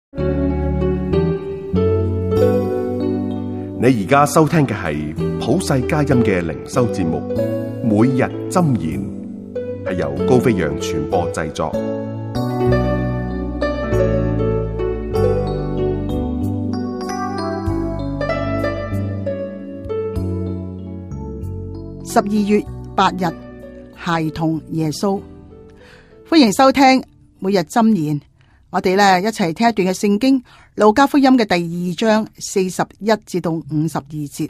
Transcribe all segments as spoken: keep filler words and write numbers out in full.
你而家收聽嘅係普世佳音嘅靈修節目，每日箴言，係由高飛揚傳播製作。 十二月八日，孩童耶穌，歡迎收聽每日箴言。我哋咧一齊聽一段嘅聖經，路加福音嘅第二章四十一至到五十二節。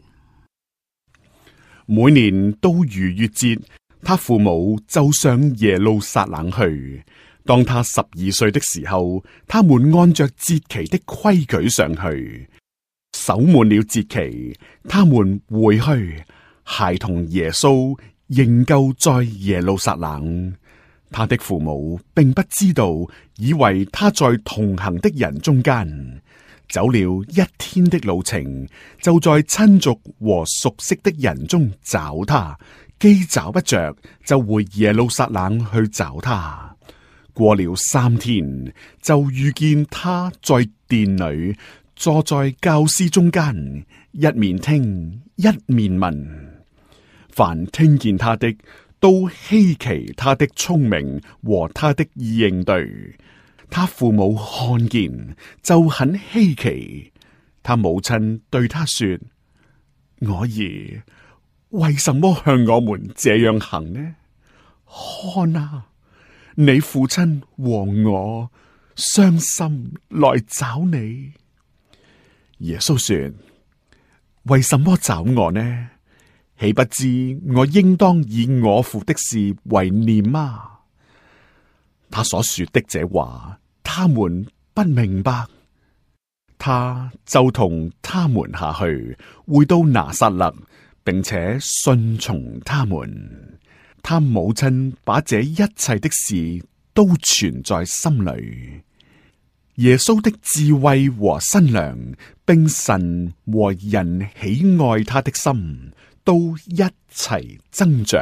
每年到逾越節，他父母就上耶路撒冷去。當他十二歲的時候，他們按着節期的規矩上去，守滿了節期，他們回去。孩童耶穌仍舊在耶路撒冷。他的父母並不知道，以為他在同行的人中間。走了一天的路程，就在親族和熟悉的人中找他，既找不着，就回耶路撒冷去找他。過了三天，就遇見他在殿裏坐在教師中間，一面聽一面問。凡聽見他的，都稀奇他的聰明和他的應對。他父母看見就很稀奇。他母親對他說：我兒，為什麼向我們這樣行呢？看啊，你父親和我傷心來找你。耶穌說：為什麼找我呢？豈不知我應當以我父的事為念嗎？他所說的這話，他們不明白。他就同他們下去，回到拿撒勒，並且順從他們。他母親把這一切的事都存在心裏。耶穌的智慧和身量，並神和人喜愛他的心，都一齊增長。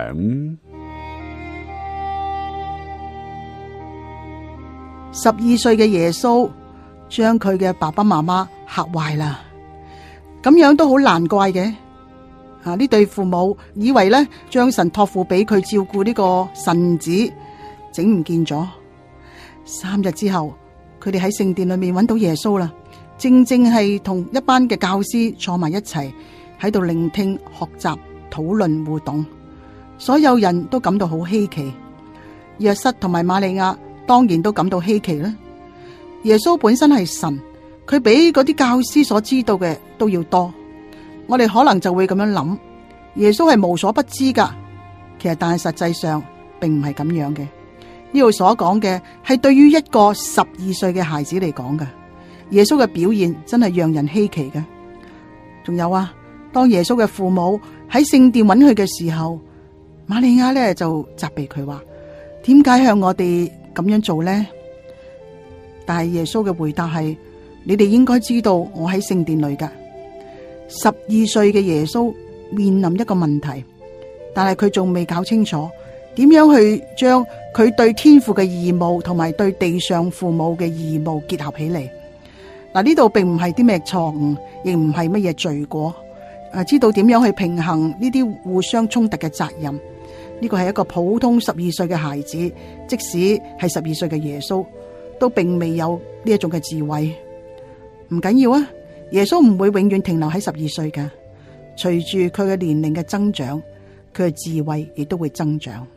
十二歲嘅耶穌將佢嘅爸爸媽媽嚇壞啦，咁樣都好難怪嘅。啊，呢對父母以為咧將神託付俾佢照顧呢個神子，整唔見咗。三日之後，佢哋喺聖殿裏面揾到耶穌啦，正正係同一班嘅教師坐埋一齊喺度聆聽、學習、討論、互動，所有人都感到好稀奇。約瑟同埋瑪利亞當然都感到稀奇啦。耶穌本身係神，佢比嗰啲教師所知道嘅都要多。我哋可能就會咁樣諗，耶穌係無所不知噶。其實但係實際上並唔係咁樣嘅。呢度所講嘅係對於一個十二歲嘅孩子嚟講嘅，耶穌嘅表現真係讓人稀奇嘅。仲有啊，當耶穌嘅父母喺聖殿揾佢嘅時候，瑪利亞咧就責備佢話：點解向我哋咁樣做呢？但係耶穌嘅回答係：你哋應該知道我喺聖殿裏噶。十二歲嘅耶穌面臨一個問題，但係佢仲未搞清楚點樣去將佢對天父嘅義務同埋對地上父母嘅義務結合起嚟。嗱，呢度並唔係啲咩錯誤，亦唔係乜嘢罪過。誒，知道點樣去平衡呢啲互相衝突嘅責任，呢個係一個普通十二歲嘅孩子，即使係十二歲嘅耶穌，都並未有呢一種嘅智慧。唔緊要啊，耶穌唔會永遠停留喺十二歲㗎。隨住佢嘅年齡嘅增長，佢嘅智慧亦都會增長。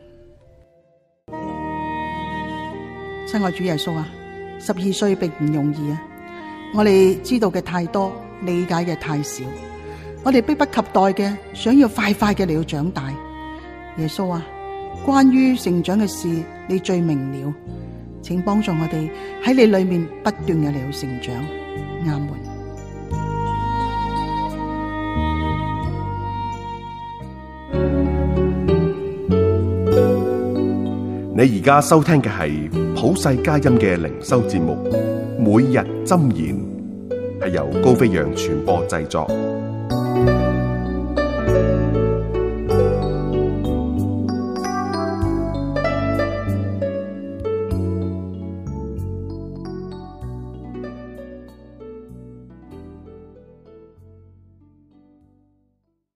親愛主耶穌啊，十二歲並唔容易啊！我哋知道嘅太多，理解嘅太少，我哋迫不及待嘅想要快快嘅嚟到長大。耶穌啊，關於成長嘅事，你最明了，請幫助我哋喺你裏面不斷嘅嚟到成長。阿門。 你而家收聽嘅係普世佳音嘅靈修節目，每日箴言，係由高飛揚傳播製作。